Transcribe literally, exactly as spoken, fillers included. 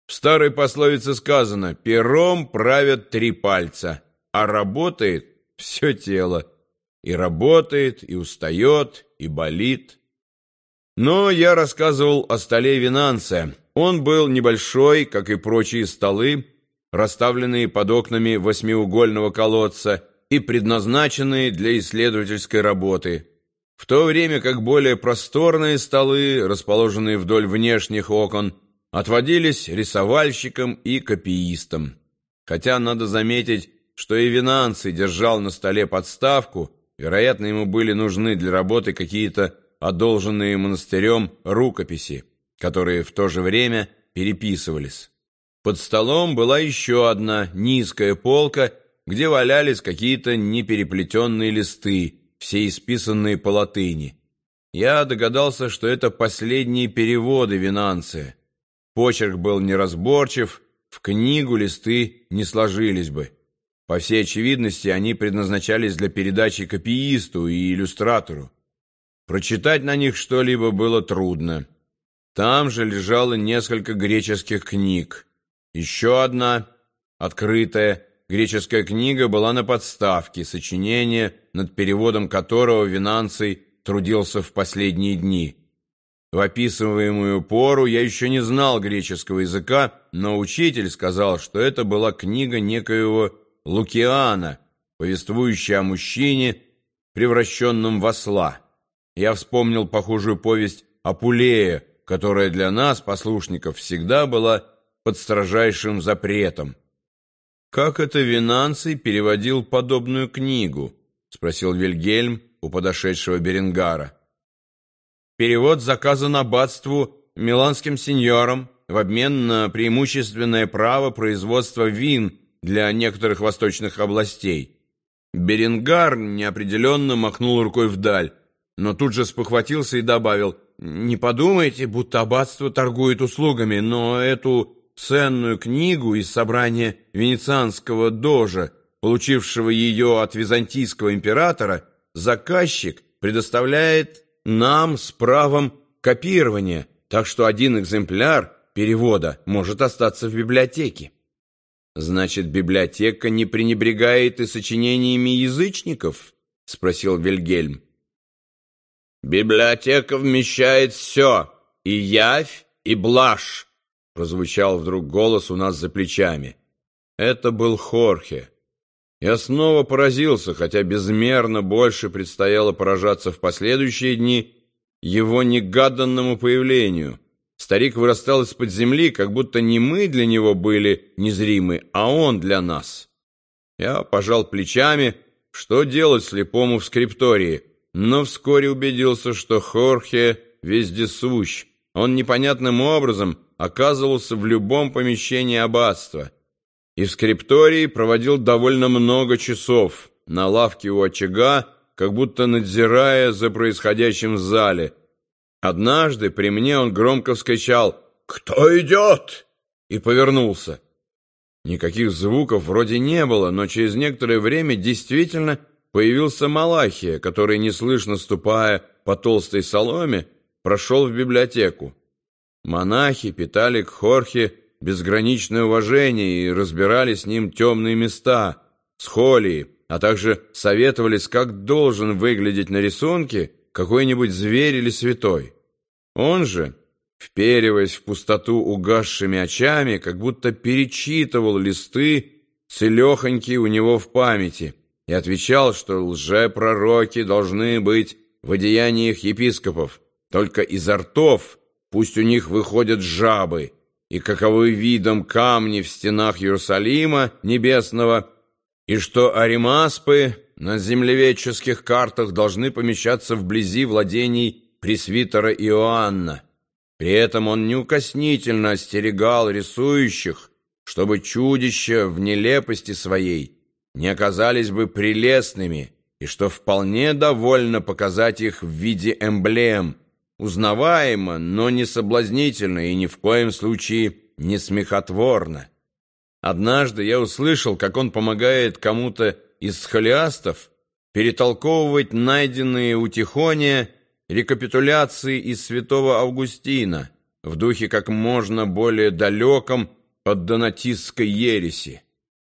В старой пословице сказано: «Пером правят три пальца», а работает все тело. И работает, и устает, и болит. Но я рассказывал о столе Винанция. Он был небольшой, как и прочие столы, расставленные под окнами восьмиугольного колодца и предназначенные для исследовательской работы, в то время как более просторные столы, расположенные вдоль внешних окон, отводились рисовальщикам и копиистам. Хотя надо заметить, что и Винанций держал на столе подставку, вероятно, ему были нужны для работы какие-то одолженные монастырем рукописи, которые в то же время переписывались. Под столом была еще одна низкая полка, где валялись какие-то непереплетенные листы, все исписанные по латыни. Я догадался, что это последние переводы Винанция. Почерк был неразборчив, в книгу листы не сложились бы. По всей очевидности, они предназначались для передачи копиисту и иллюстратору. Прочитать на них что-либо было трудно. Там же лежало несколько греческих книг. Еще одна, открытая, греческая книга была на подставке, сочинение, над переводом которого Винанций трудился в последние дни. В описываемую пору я еще не знал греческого языка, но учитель сказал, что это была книга некоего Лукиана, повествующая о мужчине, превращенном в осла. Я вспомнил похожую повесть Апулея, которая для нас, послушников, всегда была под строжайшим запретом. «Как это Винанций переводил подобную книгу?» — спросил Вильгельм у подошедшего Беренгара. «Перевод заказан аббатству миланским сеньором в обмен на преимущественное право производства вин для некоторых восточных областей». Беренгар неопределенно махнул рукой вдаль, но тут же спохватился и добавил: «Не подумайте, будто аббатство торгует услугами, но эту ценную книгу из собрания венецианского дожа, получившего ее от византийского императора, заказчик предоставляет нам с правом копирования, так что один экземпляр перевода может остаться в библиотеке». «Значит, библиотека не пренебрегает и сочинениями язычников?» — спросил Вильгельм. «Библиотека вмещает все, и явь, и блажь», — прозвучал вдруг голос у нас за плечами. Это был Хорхе. Я снова поразился, хотя безмерно больше предстояло поражаться в последующие дни его негаданному появлению. Старик вырастал из-под земли, как будто не мы для него были незримы, а он для нас. Я пожал плечами, что делать слепому в скриптории, но вскоре убедился, что Хорхе вездесущ. Он непонятным образом оказывался в любом помещении аббатства. И в скриптории проводил довольно много часов, на лавке у очага, как будто надзирая за происходящим в зале. Однажды при мне он громко вскричал: «Кто идет?» и повернулся. Никаких звуков вроде не было, но через некоторое время действительно появился Малахия, который, неслышно ступая по толстой соломе, прошел в библиотеку. Монахи питали к Хорхе безграничное уважение и разбирали с ним темные места, схолии, а также советовались, как должен выглядеть на рисунке какой-нибудь зверь или святой. Он же, впериваясь в пустоту угасшими очами, как будто перечитывал листы, целехонькие у него в памяти, и отвечал, что лжепророки должны быть в одеяниях епископов, только изо ртов пусть у них выходят жабы, и каковы видом камни в стенах Иерусалима небесного, и что аримаспы на землеведческих картах должны помещаться вблизи владений пресвитера Иоанна. При этом он неукоснительно остерегал рисующих, чтобы чудища в нелепости своей не оказались бы прелестными, и что вполне довольно показать их в виде эмблем, узнаваемо, но не соблазнительно и ни в коем случае не смехотворно. Однажды я услышал, как он помогает кому-то из схолиастов перетолковывать найденные у Тихония рекапитуляции из святого Августина в духе как можно более далеком от донатистской ереси.